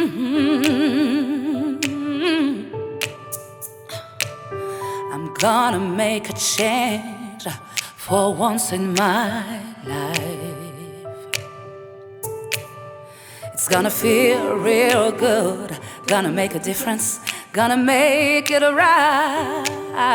I'm gonna make a change for once in my life. It's gonna feel real good, gonna make a difference, gonna make it right.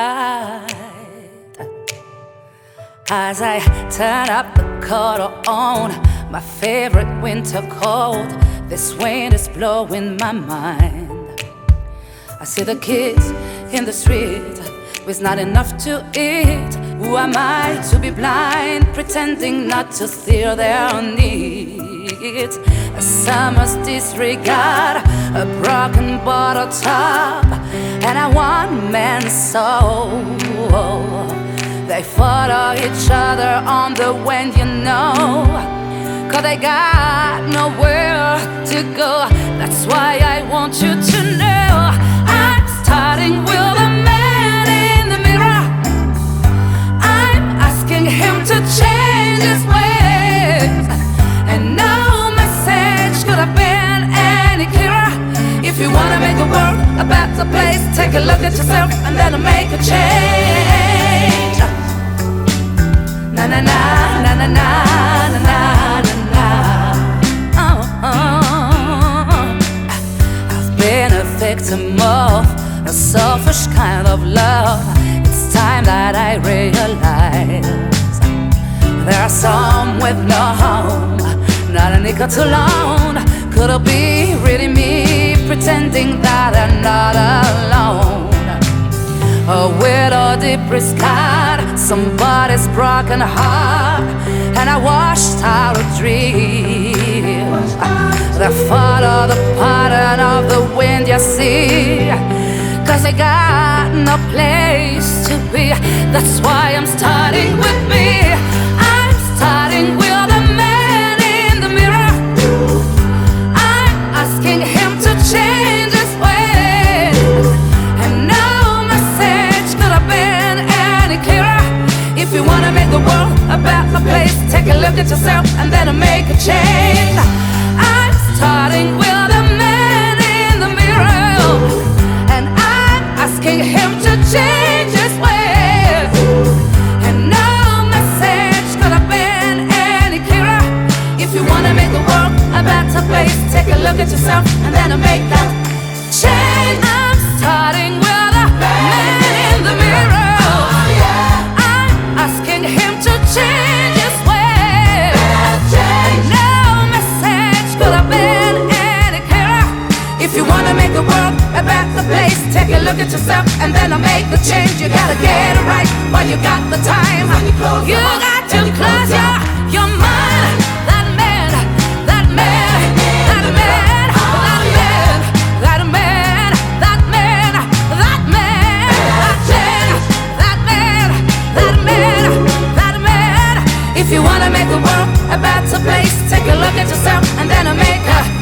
As I turn up the collar on my favorite winter coat, this wind is blowing my mind. I see the kids in the street with not enough to eat. Who am I to be blind, pretending not to steal their needs? A summer's disregard, a broken bottle top, and a one-man soul. They follow each other on the wind, you know, 'cause they got nowhere to go. That's why I want you to know I'm starting with a man in the mirror. I'm asking him to change his ways, and no message could have been any clearer. If you wanna make the world a better place, take a look at yourself and then make a change. Na na na na na na na na na. I've been a victim of a selfish kind of love. It's time that I realize there are some with no home, not a nickel to loan. Could it be really me pretending that I'm not alone? A widow depressed cat, somebody's broken heart, and I washed out a dream. They follow the pattern of the wind, you see, 'cause they got no place to be. That's why I'm starting with me. I'm starting with the man in the mirror. I'm asking him to change his ways, and no message could have been any clearer. If you wanna make the world a better place, take a look at yourself and then make a change. I'm starting with the man in the mirror, and I'm asking him to change his ways, and no message could have been any clearer. If you wanna make the world a better place, take a look at yourself and then make that change. I'm starting with the man in the mirror. I'm asking him to change his ways. No message could have been any clearer. If you wanna make the world a better place, take a look at yourself and then make the change. You gotta get it right while you got the time. You got to close your mind. That man, that man, that man, that man, that man, that man, that man, that man, that man, that man. If you wanna make the world a better place, take a look at yourself and then make a